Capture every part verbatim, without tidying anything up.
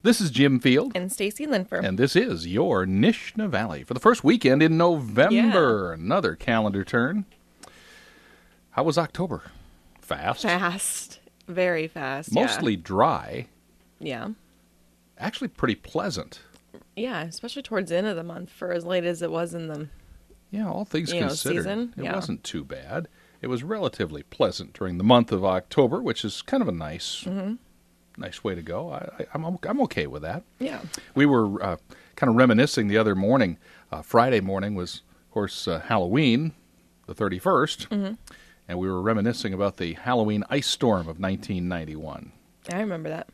This is Jim Field. And Stacy Linfer. And this is your Nishna Valley for the first weekend in November. Yeah. Another calendar turn. How was October? Fast? Fast. Very fast, Mostly yeah. dry. Yeah. Actually pretty pleasant. Yeah, especially towards the end of the month for as late as it was in the Yeah, all things you know, considered. season. It yeah. wasn't too bad. It was relatively pleasant during the month of October, which is kind of a nice mm-hmm. nice way to go. I, I, I'm, I'm okay with that. Yeah. We were uh, kind of reminiscing the other morning. Uh, Friday morning was, of course, uh, Halloween, the thirty-first. Mm-hmm. And we were reminiscing about the Halloween ice storm of nineteen ninety-one. I remember that.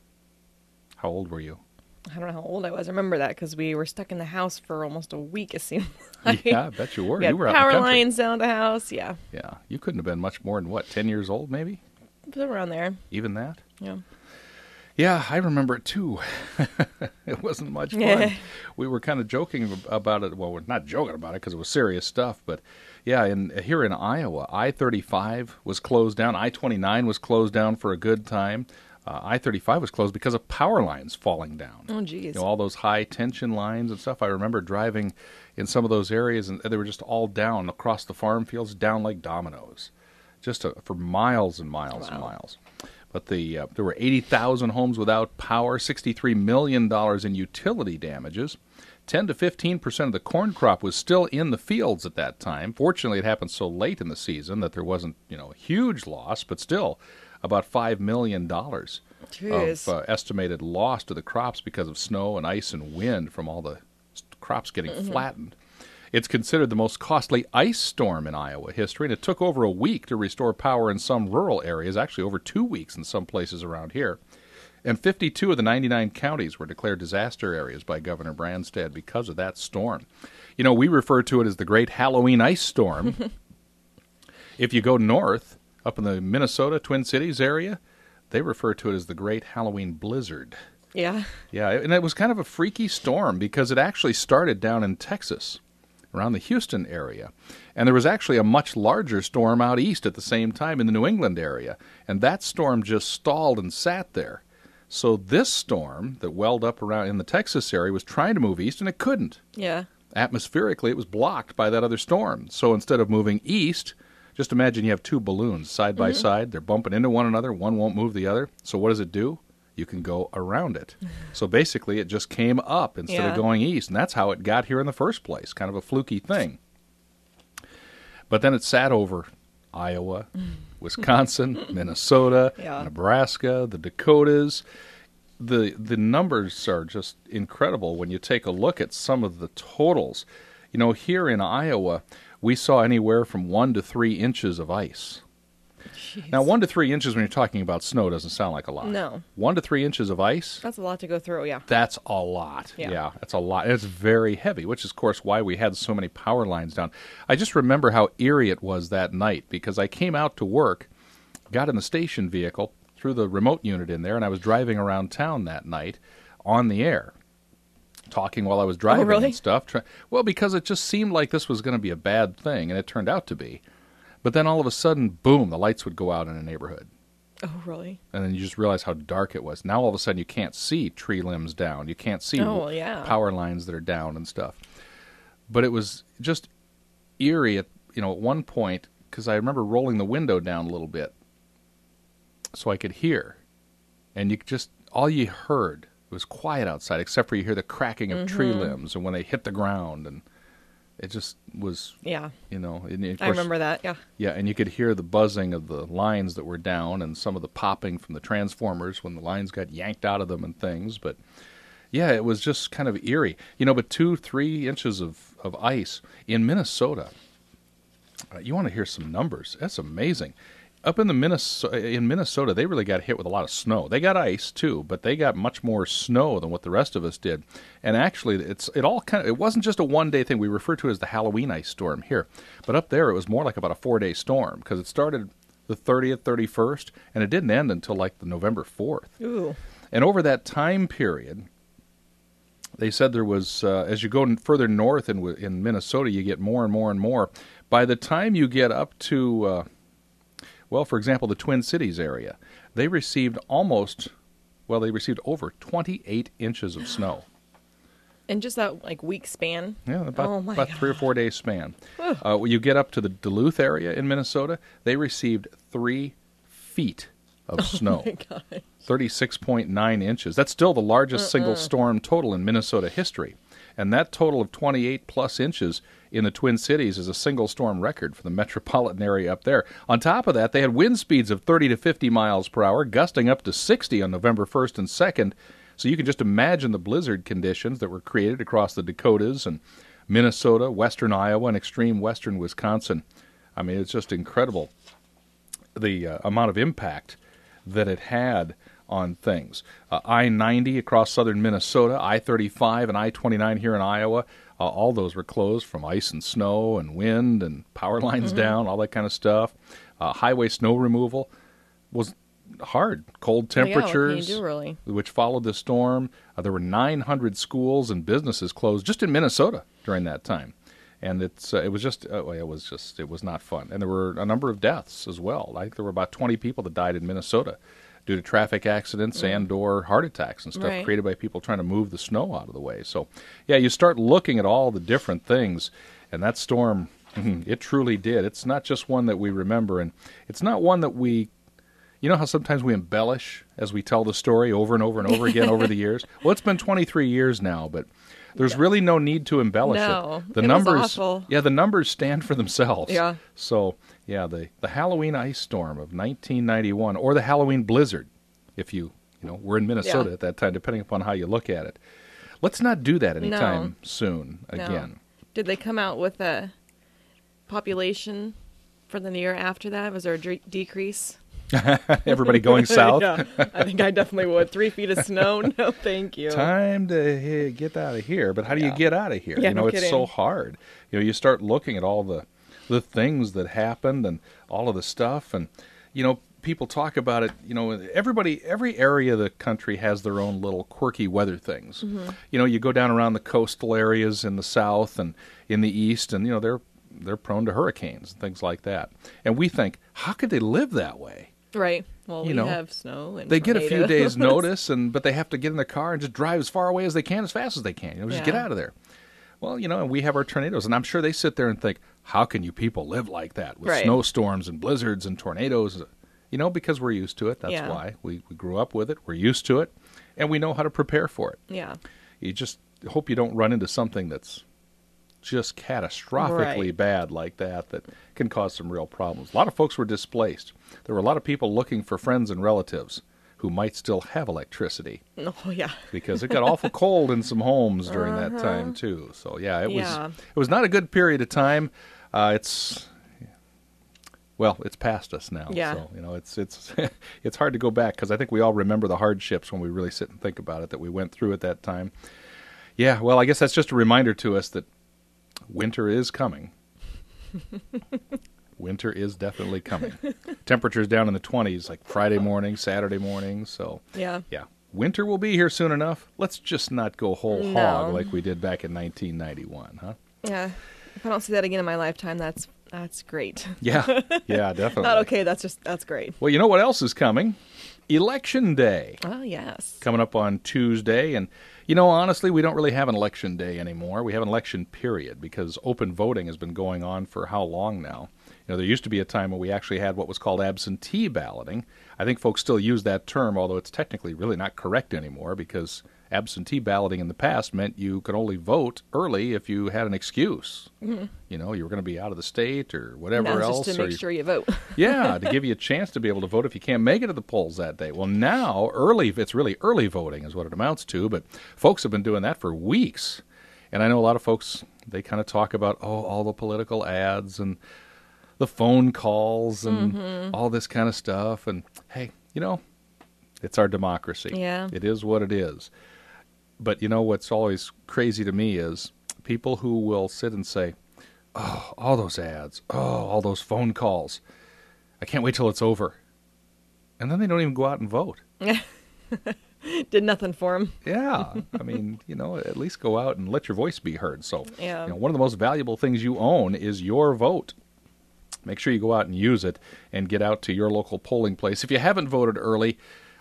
How old were you? I don't know how old I was. I remember that because we were stuck in the house for almost a week, it seemed like. Yeah, I bet you were. We had you were power out in the country. lines down the house, yeah. Yeah, you couldn't have been much more than, what, ten years old maybe? Around there. Even that? Yeah. Yeah, I remember it too. It wasn't much fun. We were kind of joking about it. Well, we're not joking about it because it was serious stuff. But yeah, in, here in Iowa, I thirty-five was closed down. I twenty-nine was closed down for a good time. Uh, I thirty-five was closed because of power lines falling down. Oh, geez. You know, all those high tension lines and stuff. I remember driving in some of those areas, and they were just all down across the farm fields, down like dominoes, just uh, for miles and miles wow. and miles. But the uh, there were eighty thousand homes without power, sixty-three million dollars in utility damages. ten to fifteen percent of the corn crop was still in the fields at that time. Fortunately, it happened so late in the season that there wasn't, you know, a huge loss, but still about five million dollars of uh, estimated loss to the crops because of snow and ice and wind from all the crops getting mm-hmm. flattened. It's considered the most costly ice storm in Iowa history, and it took over a week to restore power in some rural areas, actually over two weeks in some places around here. And fifty-two of the ninety-nine counties were declared disaster areas by Governor Branstad because of that storm. You know, we refer to it as the Great Halloween Ice Storm. If you go north, up in the Minnesota, Twin Cities area, they refer to it as the Great Halloween Blizzard. Yeah. Yeah, and it was kind of a freaky storm because it actually started down in Texas, around the Houston area. And there was actually a much larger storm out east at the same time in the New England area. And that storm just stalled and sat there. So this storm that welled up around in the Texas area was trying to move east, and it couldn't. Yeah. Atmospherically, it was blocked by that other storm. So instead of moving east, just imagine you have two balloons side by mm-hmm. side. They're bumping into one another. One won't move the other. So what does it do? You can go around it. So basically, it just came up instead yeah. of going east, and that's how it got here in the first place, kind of a fluky thing. But then it sat over Iowa, Wisconsin, Minnesota, yeah. Nebraska, the Dakotas. The the numbers are just incredible when you take a look at some of the totals. You know, here in Iowa, we saw anywhere from one to three inches of ice. Jeez. Now, one to three inches when you're talking about snow doesn't sound like a lot. No. One to three inches of ice? That's a lot to go through, yeah. That's a lot. Yeah. yeah, that's a lot. And it's very heavy, which is, of course, why we had so many power lines down. I just remember how eerie it was that night because I came out to work, got in the station vehicle, threw the remote unit in there, and I was driving around town that night on the air, talking while I was driving oh, really? and stuff. Well, because it just seemed like this was going to be a bad thing, and it turned out to be. But then all of a sudden, boom, the lights would go out in a neighborhood. Oh, really? And then you just realize how dark it was. Now all of a sudden you can't see tree limbs down. You can't see oh, yeah. power lines that are down and stuff. But it was just eerie at, you know, at one point, because I remember rolling the window down a little bit so I could hear. And you just, all you heard, it was quiet outside, except for you hear the cracking of mm-hmm. tree limbs and when they hit the ground, and it just was, yeah. you know. And of course, I remember that, yeah. Yeah, and you could hear the buzzing of the lines that were down and some of the popping from the transformers when the lines got yanked out of them and things. But, yeah, it was just kind of eerie. You know, but two, three inches of, of ice in Minnesota. Uh, you want to hear some numbers. That's amazing. Up in the Minnesota, in Minnesota, they really got hit with a lot of snow. They got ice too, but they got much more snow than what the rest of us did. And actually, it's it all kind of it wasn't just a one day thing. We refer to it as the Halloween ice storm here, but up there it was more like about a four day storm because it started the thirtieth, thirty-first, and it didn't end until like the November fourth. Ooh. And over that time period, they said there was uh, as you go further north in in Minnesota, you get more and more and more. By the time you get up to uh, Well, for example, the Twin Cities area, they received almost, Well, they received over twenty-eight inches of snow. In just that like week span. Yeah, about, oh my about God. three or four days span. Uh, when you get up to the Duluth area in Minnesota, they received three feet of snow. Oh my God. thirty-six point nine inches. That's still the largest Uh-uh. single storm total in Minnesota history. And that total of twenty-eight plus inches in the Twin Cities is a single storm record for the metropolitan area up there. On top of that, they had wind speeds of thirty to fifty miles per hour, gusting up to sixty on November first and second. So you can just imagine the blizzard conditions that were created across the Dakotas and Minnesota, western Iowa, and extreme western Wisconsin. I mean, it's just incredible the uh, amount of impact that it had on things. Uh, I ninety across southern Minnesota, I thirty-five and I twenty-nine here in Iowa, uh, all those were closed from ice and snow and wind and power lines Mm-hmm. down, all that kind of stuff. Uh, highway snow removal was hard. Cold Oh, yeah, what can you temperatures, do, really? which followed the storm. Uh, there were nine hundred schools and businesses closed just in Minnesota during that time. And it's uh, it was just uh, it was just it was not fun. And there were a number of deaths as well. Like there were about twenty people that died in Minnesota due to traffic accidents mm. and or heart attacks and stuff Right. created by people trying to move the snow out of the way. So, yeah, you start looking at all the different things, and that storm, it truly did. It's not just one that we remember, and it's not one that we, you know how sometimes we embellish as we tell the story over and over and over again over the years? Well, it's been twenty-three years now, but there's really no need to embellish No, it. The it was numbers, awful. yeah, the numbers stand for themselves. Yeah. So, yeah, the, the Halloween ice storm of nineteen ninety-one, or the Halloween blizzard, if you, you know, we're in Minnesota Yeah. at that time, depending upon how you look at it. Let's not do that anytime No. soon No. again. Did they come out with a population for the year after that? Was there a dre- decrease? Everybody going south. Yeah, I think I definitely would. Three feet of snow? No, thank you. Time to eh, get out of here. But how do you Yeah. get out of here? Yeah, you know, no it's kidding. so hard. You know, you start looking at all the the things that happened and all of the stuff, and you know, people talk about it. You know, everybody, every area of the country has their own little quirky weather things. Mm-hmm. You know, you go down around the coastal areas in the south and in the east, and you know, they're they're prone to hurricanes and things like that. And we think, how could they live that way? Right. Well, You we know, have snow and They get a few tornadoes. days notice, and but they have to get in their car and just drive as far away as they can, as fast as they can. You know, just Yeah. get out of there. Well, you know, and we have our tornadoes, and I'm sure they sit there and think, how can you people live like that with Right. snowstorms and blizzards and tornadoes? You know, because we're used to it. That's Yeah. why we, we grew up with it. We're used to it, and we know how to prepare for it. Yeah. You just hope you don't run into something that's just catastrophically Right. bad like that that can cause some real problems. A lot of folks were displaced. There were a lot of people looking for friends and relatives who might still have electricity Oh, yeah. because it got awful cold in some homes during that time too. So yeah, it Yeah. was it was not a good period of time. Uh, it's well, it's past us now. Yeah. So you know, it's it's it's hard to go back because I think we all remember the hardships when we really sit and think about it that we went through at that time. Yeah, well, I guess that's just a reminder to us that winter is coming. Winter is definitely coming. Temperatures down in the twenties, like Friday morning, Saturday morning. So Yeah. yeah, winter will be here soon enough. Let's just not go whole No. hog like we did back in nineteen ninety-one, huh? Yeah. If I don't see that again in my lifetime, that's that's great. Yeah, yeah, definitely. Not okay. That's just that's great. Well, you know what else is coming? Election Day. Oh yes. Coming up on Tuesday. And, you know, honestly, we don't really have an election day anymore. We have an election period because open voting has been going on for how long now? You know, there used to be a time when we actually had what was called absentee balloting. I think folks still use that term, although it's technically really not correct anymore because absentee balloting in the past meant you could only vote early if you had an excuse. Mm-hmm. You know, you were going to be out of the state or whatever Now it's else. just to or make you- sure you vote. yeah, to give you a chance to be able to vote if you can't make it to the polls that day. Well, now, early, it's really early voting is what it amounts to, but folks have been doing that for weeks. And I know a lot of folks, they kind of talk about, oh, all the political ads and the phone calls and Mm-hmm. all this kind of stuff. And, hey, you know, it's our democracy. Yeah. It is what it is. But, you know, what's always crazy to me is people who will sit and say, oh, all those ads, oh, all those phone calls. I can't wait till it's over. And then they don't even go out and vote. Did nothing for him. Yeah. I mean, you know, at least go out and let your voice be heard. So, Yeah. you know, one of the most valuable things you own is your vote. Make sure you go out and use it and get out to your local polling place. If you haven't voted early,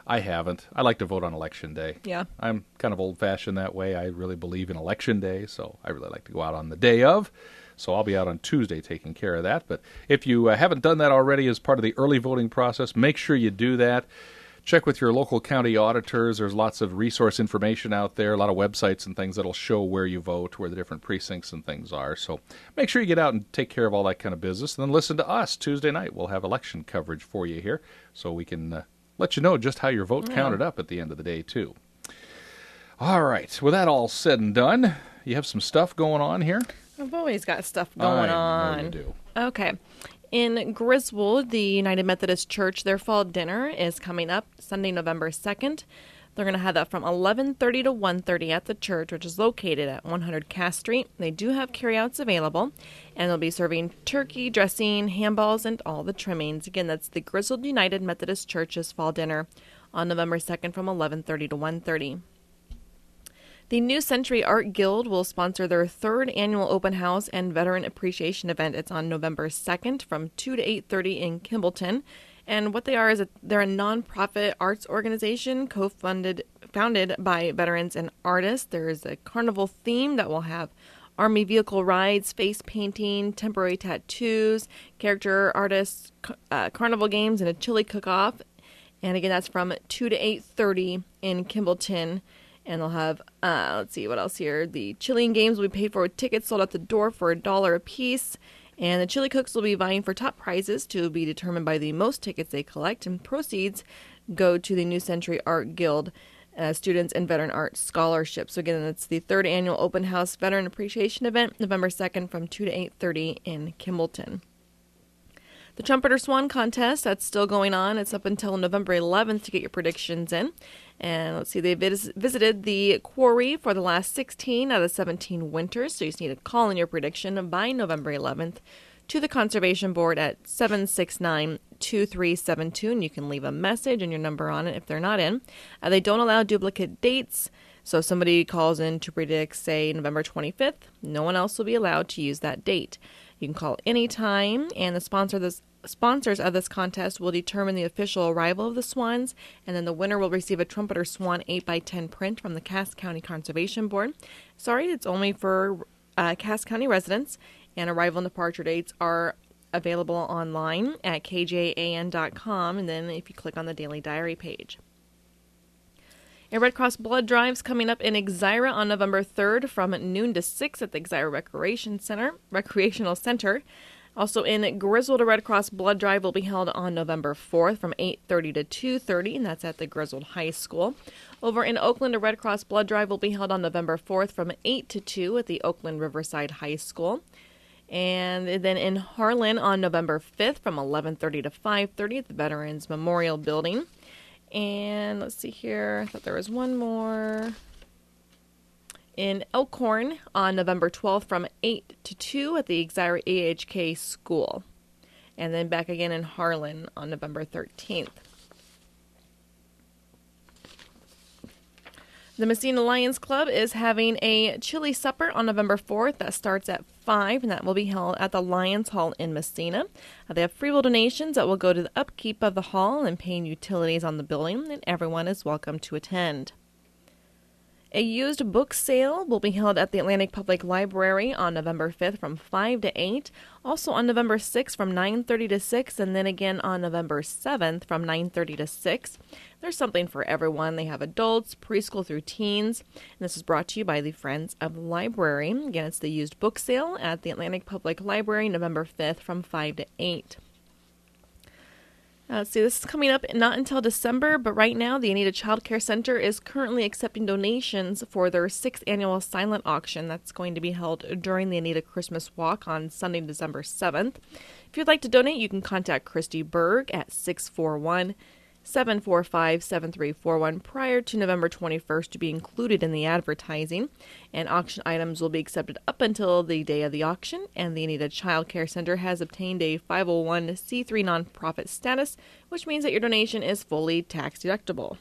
I haven't. I like to vote on Election Day. Yeah. I'm kind of old-fashioned that way. I really believe in Election Day, so I really like to go out on the day of. So I'll be out on Tuesday taking care of that. But if you uh, haven't done that already as part of the early voting process, make sure you do that. Check with your local county auditors. There's lots of resource information out there, a lot of websites and things that'll show where you vote, where the different precincts and things are. So make sure you get out and take care of all that kind of business. And then listen to us Tuesday night. We'll have election coverage for you here so we can uh, let you know just how your vote Yeah. counted up at the end of the day, too. All right. With that all said and done, you have some stuff going on here? I've always got stuff going I on. know you do. Okay. In Griswold, the United Methodist Church, their fall dinner is coming up Sunday, November second. They're going to have that from eleven thirty to one thirty at the church, which is located at one hundred Cass Street. They do have carryouts available, and they'll be serving turkey, dressing, handballs, and all the trimmings. Again, that's the Griswold United Methodist Church's fall dinner on November second from eleven thirty to one thirty. The New Century Art Guild will sponsor their third annual open house and veteran appreciation event. It's on November second from two to eight thirty in Kimballton. And what they are is a, they're a nonprofit arts organization co-funded founded by veterans and artists. There is a carnival theme that will have Army vehicle rides, face painting, temporary tattoos, character artists, uh, carnival games, and a chili cook-off. And again, that's from two to eight thirty in Kimballton. And they'll have, uh, let's see, what else here? The chili and games will be paid for with tickets sold at the door for a dollar a piece. And the chili cooks will be vying for top prizes to be determined by the most tickets they collect. And proceeds go to the New Century Art Guild uh, Students and Veteran Art Scholarship. So again, it's the third annual open house veteran appreciation event, November second from two to eight thirty in Kimballton. The Trumpeter Swan Contest, that's still going on. It's up until November eleventh to get your predictions in. And let's see, they vis- visited the quarry for the last sixteen out of seventeen winters. So you just need to call in your prediction by November eleventh to the Conservation Board at seven six nine, two three seven two. And you can leave a message and your number on it if they're not in. Uh, they don't allow duplicate dates. So if somebody calls in to predict, say, November twenty-fifth, no one else will be allowed to use that date. You can call anytime, and the sponsor of this sponsors of this contest will determine the official arrival of the swans, and then the winner will receive a Trumpeter Swan eight by ten print from the Cass County Conservation Board. Sorry, it's only for uh, Cass County residents, and arrival and departure dates are available online at k j a n dot com, and then if you click on the Daily Diary page. A Red Cross blood drive's coming up in Exira on November third from noon to six at the Exira Recreation Center, Recreational Center. Also in Griswold, a Red Cross blood drive will be held on November fourth from eight thirty to two thirty, and that's at the Griswold High School. Over in Oakland, a Red Cross blood drive will be held on November fourth from eight to two at the Oakland Riverside High School. And then in Harlan on November fifth from eleven thirty to five thirty at the Veterans Memorial Building. And let's see here, I thought there was one more. In Elkhorn on November twelfth from eight to two at the Exira A H K School. And then back again in Harlan on November thirteenth. The Messina Lions Club is having a chili supper on November fourth. That starts at five, and that will be held at the Lions Hall in Messina. Uh, they have free will donations that will go to the upkeep of the hall and paying utilities on the building, and everyone is welcome to attend. A used book sale will be held at the Atlantic Public Library on November fifth from five to eight. Also on November sixth from nine thirty to six, and then again on November seventh from nine thirty to six. There's something for everyone. They have adults, preschool through teens. And this is brought to you by the Friends of the Library. Again, it's the used book sale at the Atlantic Public Library November fifth from five to eight. Uh, let's see, this is coming up not until December, but right now the Anita Child Care Center is currently accepting donations for their sixth annual silent auction that's going to be held during the Anita Christmas Walk on Sunday, December seventh. If you'd like to donate, you can contact Christy Berg at six four one, seven four five, seven three four one prior to November twenty-first to be included in the advertising. And auction items will be accepted up until the day of the auction. And the Anita Child Care Center has obtained a five oh one c three nonprofit status, which means that your donation is fully tax deductible.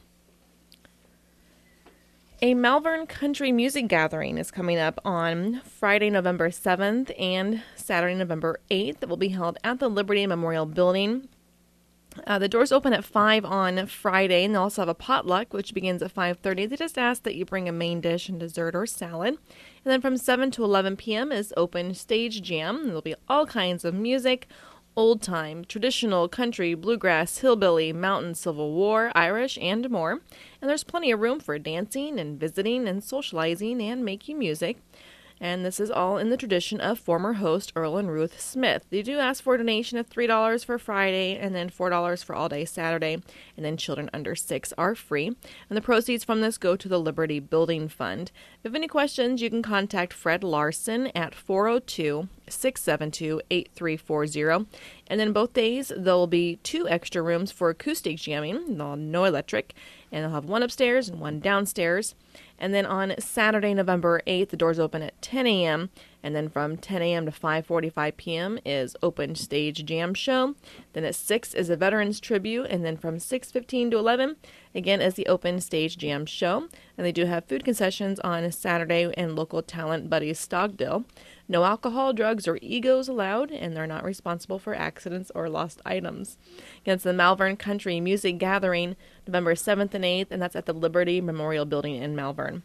A Malvern Country Music Gathering is coming up on Friday, November seventh and Saturday, November eighth. That will be held at the Liberty Memorial Building. Uh, the doors open at five on Friday, and they'll also have a potluck, which begins at five thirty. They just ask that you bring a main dish and dessert or salad. And then from seven to eleven p.m. is open stage jam. There'll be all kinds of music, old time, traditional, country, bluegrass, hillbilly, mountain, Civil War, Irish, and more. And there's plenty of room for dancing and visiting and socializing and making music. And this is all in the tradition of former host Earl and Ruth Smith. They do ask for a donation of three dollars for Friday and then four dollars for all day Saturday. And then children under six are free. And the proceeds from this go to the Liberty Building Fund. If you have any questions, you can contact Fred Larson at four oh two, six seven two, eight three four zero. And then both days, there will be two extra rooms for acoustic jamming, no electric. And they'll have one upstairs and one downstairs. And then on Saturday, November eighth, the doors open at ten a.m. And then from ten a.m. to five forty-five p.m. is open stage jam show. Then at six is a veterans tribute. And then from six fifteen to eleven, again, is the open stage jam show. And they do have food concessions on Saturday and local talent Buddies Stockdill. No alcohol, drugs, or egos allowed, and they're not responsible for accidents or lost items. Again, it's the Malvern Country Music Gathering, November seventh and eighth, and that's at the Liberty Memorial Building in Malvern.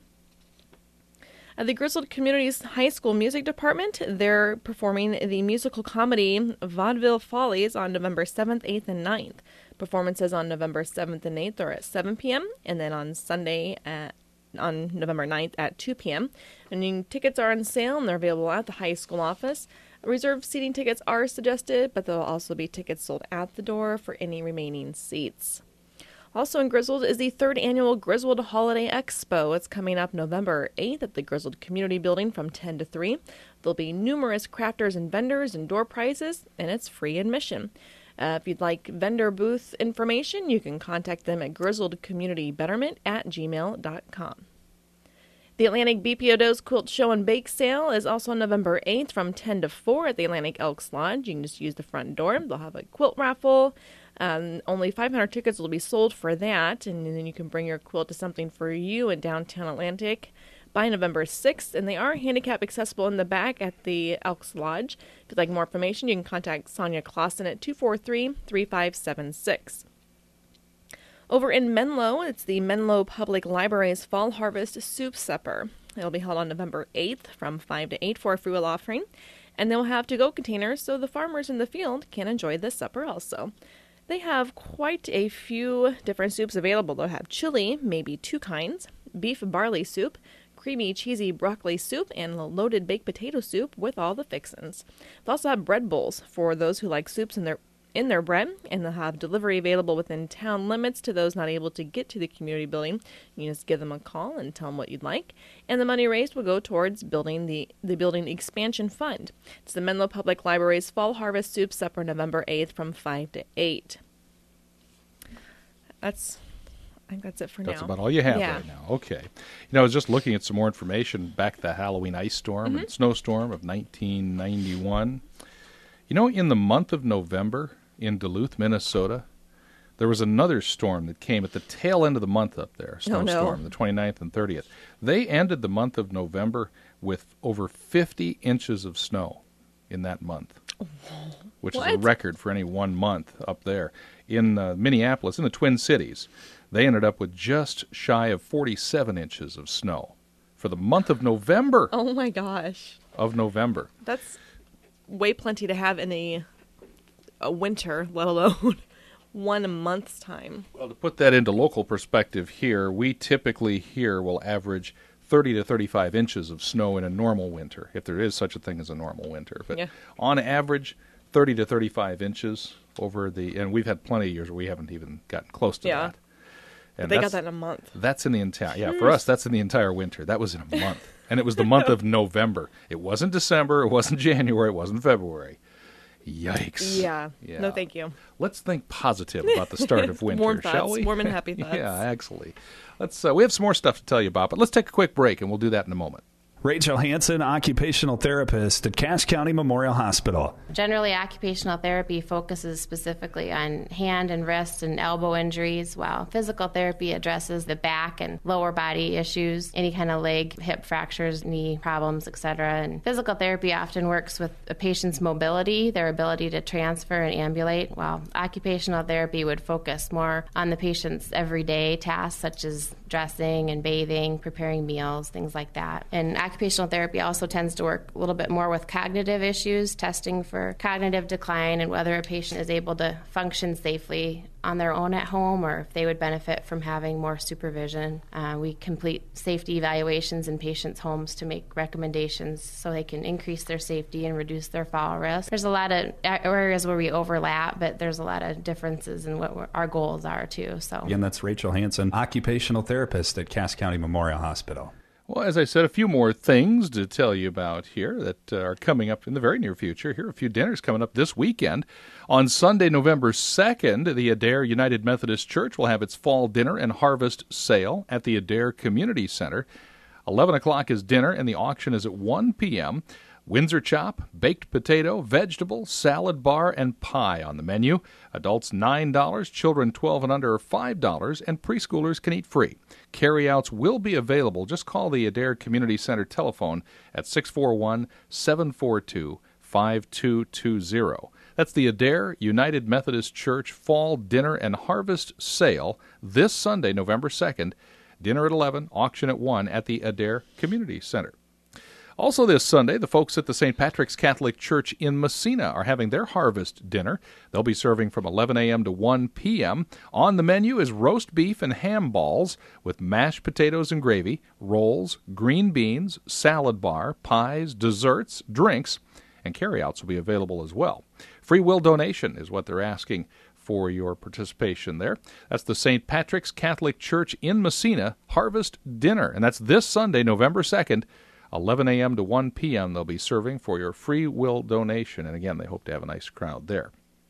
At the Griswold Community's High School Music Department, they're performing the musical comedy Vaudeville Follies on November seventh, eighth, and ninth. Performances on November seventh and eighth are at seven p.m., and then on Sunday at on November ninth at two p.m. And tickets are on sale, and they're available at the high school office. Reserved seating tickets are suggested, but there will also be tickets sold at the door for any remaining seats. Also in Griswold is the third annual Griswold Holiday Expo. It's coming up November eighth at the Griswold Community Building from ten to three. There'll be numerous crafters and vendors and door prizes, and it's free admission. Uh, if you'd like vendor booth information, you can contact them at griswoldcommunitybetterment at gmail dot com. The Atlantic B P O Do's Quilt Show and Bake Sale is also November eighth from ten to four at the Atlantic Elks Lodge. You can just use the front door. They'll have a quilt raffle. Um, only five hundred tickets will be sold for that, and then you can bring your quilt to something for you in downtown Atlantic by November sixth, and they are handicap accessible in the back at the Elks Lodge. If you'd like more information, you can contact Sonia Clausen at two four three, three five seven six. Over in Menlo, it's the Menlo Public Library's Fall Harvest Soup Supper. It'll be held on November eighth from five to eight for a free will offering, and they'll have to-go containers so the farmers in the field can enjoy this supper also. They have quite a few different soups available. They'll have chili, maybe two kinds, beef barley soup, creamy cheesy broccoli soup, and loaded baked potato soup with all the fixins. They'll also have bread bowls for those who like soups in their in their bread, and they'll have delivery available within town limits to those not able to get to the community building. You can just give them a call and tell them what you'd like, and the money raised will go towards building the, the building expansion fund. It's the Menlo Public Library's Fall Harvest Soup Supper, November eighth from five to eight. That's... I think that's it for that's now. That's about all you have yeah. right now. Okay. You know, I was just looking at some more information back to the Halloween ice storm mm-hmm. and snowstorm of nineteen ninety-one. You know, in the month of November in Duluth, Minnesota, there was another storm that came at the tail end of the month up there, snowstorm, oh, no. the twenty-ninth and thirtieth. They ended the month of November with over fifty inches of snow in that month, which what? is a record for any one month up there. In uh, Minneapolis, in the Twin Cities, they ended up with just shy of forty-seven inches of snow for the month of November. Oh, my gosh. Of November. That's way plenty to have in a, a winter, let alone one month's time. Well, to put that into local perspective here, we typically here will average thirty to thirty-five inches of snow in a normal winter, if there is such a thing as a normal winter. But yeah. on average, thirty to thirty-five inches over the, and we've had plenty of years where we haven't even gotten close to yeah. that. And they got that in a month. That's in the entire, yeah, for us, that's in the entire winter. That was in a month. And it was the month of November. It wasn't December, it wasn't January, it wasn't February. Yikes. Yeah. yeah. No, thank you. Let's think positive about the start of winter, warm thoughts, shall we? Warm and happy thoughts. Yeah, actually. Let's. Uh, we have some more stuff to tell you about, but let's take a quick break, and we'll do that in a moment. Rachel Hansen, occupational therapist at Cache County Memorial Hospital. Generally, occupational therapy focuses specifically on hand and wrist and elbow injuries, while physical therapy addresses the back and lower body issues, any kind of leg, hip fractures, knee problems, et cetera. And physical therapy often works with a patient's mobility, their ability to transfer and ambulate, while occupational therapy would focus more on the patient's everyday tasks, such as dressing and bathing, preparing meals, things like that. And occupational therapy also tends to work a little bit more with cognitive issues, testing for cognitive decline and whether a patient is able to function safely on their own at home or if they would benefit from having more supervision. Uh, we complete safety evaluations in patients' homes to make recommendations so they can increase their safety and reduce their fall risk. There's a lot of areas where we overlap, but there's a lot of differences in what our goals are, too. So again, that's Rachel Hansen, occupational therapist at Cache County Memorial Hospital. Well, as I said, a few more things to tell you about here that uh, are coming up in the very near future. Here are a few dinners coming up this weekend. On Sunday, November second, the Adair United Methodist Church will have its fall dinner and harvest sale at the Adair Community Center. eleven o'clock is dinner, and the auction is at one p.m. Windsor chop, baked potato, vegetable, salad bar, and pie on the menu. Adults nine dollars, children twelve and under are five dollars, and preschoolers can eat free. Carryouts will be available. Just call the Adair Community Center telephone at six four one, seven four two, five two two zero. That's the Adair United Methodist Church Fall Dinner and Harvest Sale this Sunday, November second. Dinner at eleven, auction at one at the Adair Community Center. Also this Sunday, the folks at the Saint Patrick's Catholic Church in Messina are having their harvest dinner. They'll be serving from eleven a.m. to one p.m. On the menu is roast beef and ham balls with mashed potatoes and gravy, rolls, green beans, salad bar, pies, desserts, drinks, and carryouts will be available as well. Free will donation is what they're asking for your participation there. That's the Saint Patrick's Catholic Church in Messina Harvest Dinner, and that's this Sunday, November second, eleven a.m. to one p.m. They'll be serving for your free will donation. And again, they hope to have a nice crowd there.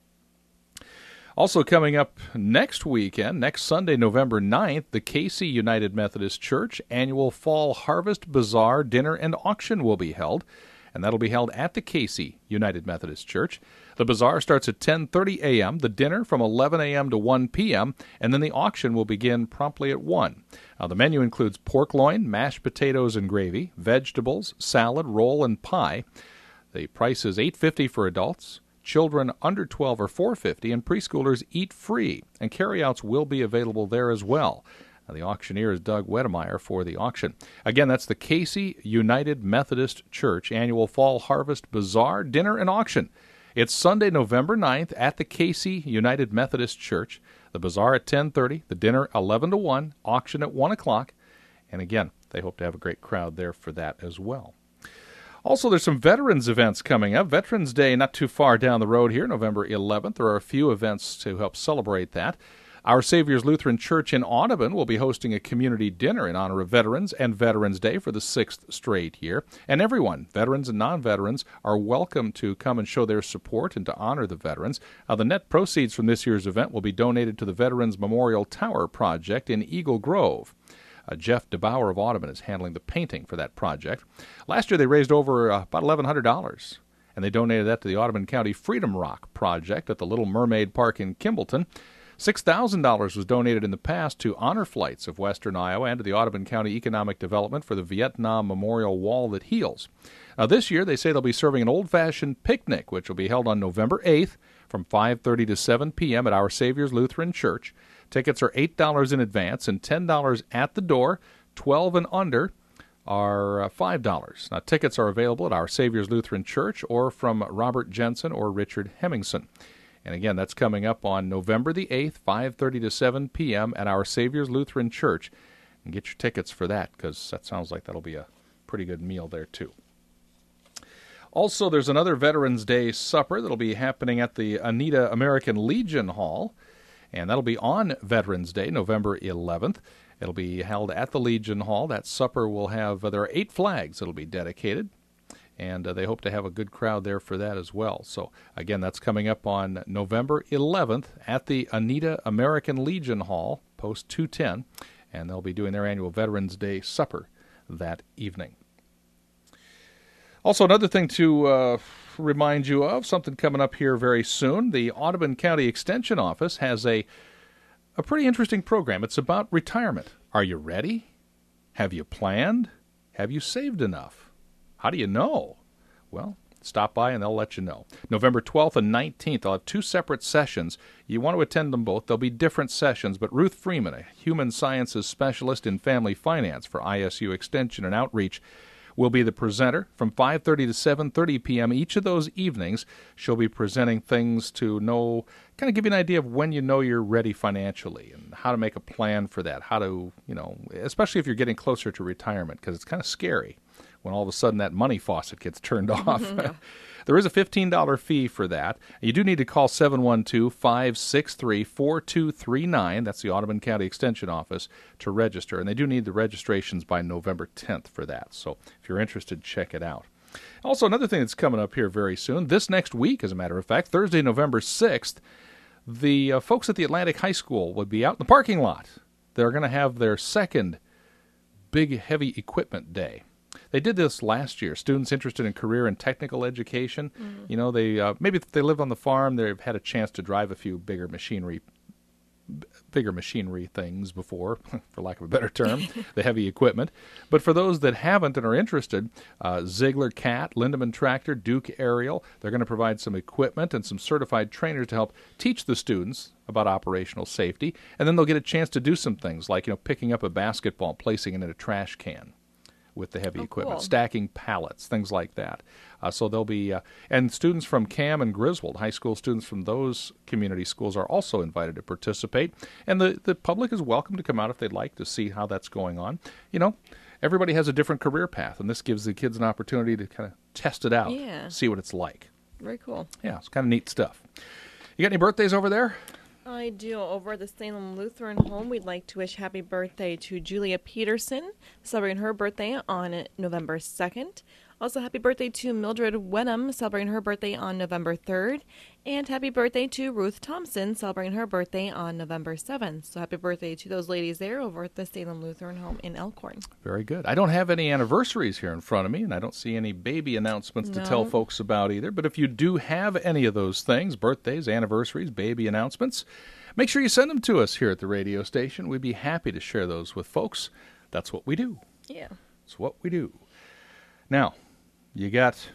Also coming up next weekend, next Sunday, November ninth, the Casey United Methodist Church annual Fall Harvest Bazaar Dinner and Auction will be held. And that'll be held at the Casey United Methodist Church. The bazaar starts at ten thirty a.m., the dinner from eleven a.m. to one p.m., and then the auction will begin promptly at one. Now, the menu includes pork loin, mashed potatoes and gravy, vegetables, salad, roll, and pie. The price is eight dollars and fifty cents for adults. Children under twelve are four dollars and fifty cents, and preschoolers eat free, and carryouts will be available there as well. Now, the auctioneer is Doug Wedemeyer for the auction. Again, that's the Casey United Methodist Church Annual Fall Harvest Bazaar Dinner and Auction. It's Sunday, November ninth at the Casey United Methodist Church. The bazaar at ten thirty, the dinner eleven to one, auction at one o'clock. And again, they hope to have a great crowd there for that as well. Also, there's some veterans events coming up. Veterans Day not too far down the road here, November eleventh. There are a few events to help celebrate that. Our Savior's Lutheran Church in Audubon will be hosting a community dinner in honor of veterans and Veterans Day for the sixth straight year. And everyone, veterans and non-veterans, are welcome to come and show their support and to honor the veterans. Uh, the net proceeds from this year's event will be donated to the Veterans Memorial Tower Project in Eagle Grove. Uh, Jeff DeBauer of Audubon is handling the painting for that project. Last year they raised over uh, about eleven hundred dollars, and they donated that to the Audubon County Freedom Rock Project at the Little Mermaid Park in Kimballton. six thousand dollars was donated in the past to Honor Flights of Western Iowa and to the Audubon County Economic Development for the Vietnam Memorial Wall That Heals. Now, this year, they say they'll be serving an old-fashioned picnic, which will be held on November eighth from five thirty to seven p.m. at Our Savior's Lutheran Church. Tickets are eight dollars in advance and ten dollars at the door. twelve and under are five dollars. Now, tickets are available at Our Savior's Lutheran Church or from Robert Jensen or Richard Hemmingson. And again, that's coming up on November the eighth, five thirty to seven p.m. at Our Savior's Lutheran Church. And get your tickets for that, because that sounds like that'll be a pretty good meal there, too. Also, there's another Veterans Day supper that'll be happening at the Oneida American Legion Hall, and that'll be on Veterans Day, November eleventh. It'll be held at the Legion Hall. That supper will have, uh, there are eight flags that'll be dedicated. And uh, they hope to have a good crowd there for that as well. So, again, that's coming up on November eleventh at the Oneida American Legion Hall, Post two ten. And they'll be doing their annual Veterans Day supper that evening. Also, another thing to uh, remind you of, something coming up here very soon. The Audubon County Extension Office has a, a pretty interesting program. It's about retirement. Are you ready? Have you planned? Have you saved enough? How do you know? Well, stop by and they'll let you know. November twelfth and nineteenth, they'll have two separate sessions. You want to attend them both. They'll be different sessions, but Ruth Freeman, a human sciences specialist in family finance for I S U Extension and Outreach, will be the presenter from five thirty to seven thirty p.m. each of those evenings. She'll be presenting things to know, kind of give you an idea of when you know you're ready financially and how to make a plan for that, how to, you know, especially if you're getting closer to retirement, because it's kind of scary when all of a sudden that money faucet gets turned off. There is a fifteen dollars fee for that. You do need to call seven one two, five six three, four two three nine. That's the Audubon County Extension Office to register. And they do need the registrations by November tenth for that. So if you're interested, check it out. Also, another thing that's coming up here very soon, this next week, as a matter of fact, Thursday, November sixth, the uh, folks at the Atlantic High School will be out in the parking lot. They're going to have their second big heavy equipment day. They did this last year. Students interested in career and technical education, mm. you know, they uh, maybe if they live on the farm, they've had a chance to drive a few bigger machinery, b- bigger machinery things before, for lack of a better term, the heavy equipment. But for those that haven't and are interested, uh, Ziegler Cat, Lindemann Tractor, Duke Aerial, they're going to provide some equipment and some certified trainers to help teach the students about operational safety. And then they'll get a chance to do some things like, you know, picking up a basketball, placing it in a trash can with the heavy oh, equipment, cool. stacking pallets, things like that. Uh, so there'll be, uh, and students from Cam and Griswold, high school students from those community schools are also invited to participate. And the, the public is welcome to come out if they'd like to see how that's going on. You know, everybody has a different career path, and this gives the kids an opportunity to kind of test it out, yeah. see what it's like. Very cool. Yeah, it's kind of neat stuff. You got any birthdays over there? I do. Over at the Salem Lutheran Home, we'd like to wish happy birthday to Julia Peterson, celebrating her birthday on November second. Also, happy birthday to Mildred Wenham, celebrating her birthday on November third. And happy birthday to Ruth Thompson, celebrating her birthday on November seventh. So happy birthday to those ladies there over at the Salem Lutheran Home in Elkhorn. Very good. I don't have any anniversaries here in front of me, and I don't see any baby announcements No. to tell folks about either. But if you do have any of those things, birthdays, anniversaries, baby announcements, make sure you send them to us here at the radio station. We'd be happy to share those with folks. That's what we do. Yeah. It's what we do. Now, you got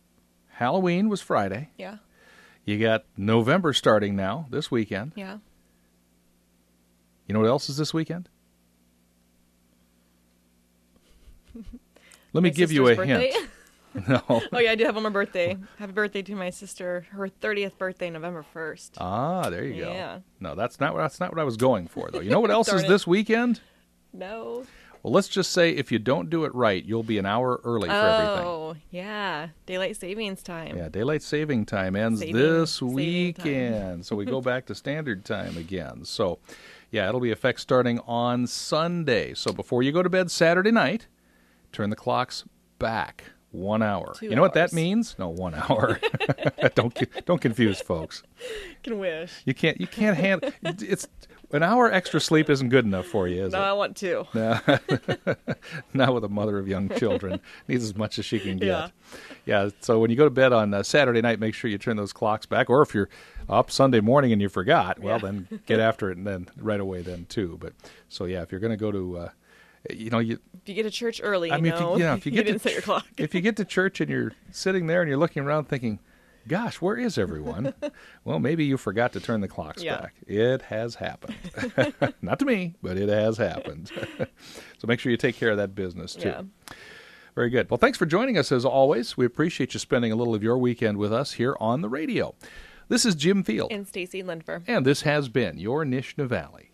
Halloween was Friday. Yeah. You got November starting now, this weekend. Yeah. You know what else is this weekend? Let me My give you a sister's birthday. hint. No. Oh, yeah, I do have on my birthday. Happy birthday to my sister. Her thirtieth birthday, November first. Ah, there you go. Yeah. No, that's not that's not what I was going for, though. You know what else Darn is it. this weekend? No. Well, let's just say if you don't do it right, you'll be an hour early for everything. Oh, yeah. Daylight savings time. Yeah, daylight saving time ends Saving- this saving weekend. So we go back to standard time again. So, yeah, it'll be effect starting on Sunday. So before you go to bed Saturday night, turn the clocks back one hour. Two you know what that hours. means? No, one hour. don't don't confuse folks. Can wish. You can't you can't handle it's an hour extra sleep isn't good enough for you, is No, it? I want two. No. Not with a mother of young children. Needs as much as she can get. Yeah. Yeah, so when you go to bed on uh, Saturday night, make sure you turn those clocks back. Or if you're up Sunday morning and you forgot, well, Yeah. then get after it and then right away then too. But so, yeah, if you're going to go to, uh, you know, you. If you get to church early, I mean, you if you, know, yeah, if you get didn't to set your clock. if you get to church and you're sitting there and you're looking around thinking, gosh, where is everyone? Well, maybe you forgot to turn the clocks Yeah. back. It has happened. Not to me, but it has happened. So make sure you take care of that business, too. Yeah. Very good. Well, thanks for joining us, as always. We appreciate you spending a little of your weekend with us here on the radio. This is Jim Field, And Stacy Lindfer. and this has been your Nishna Valley.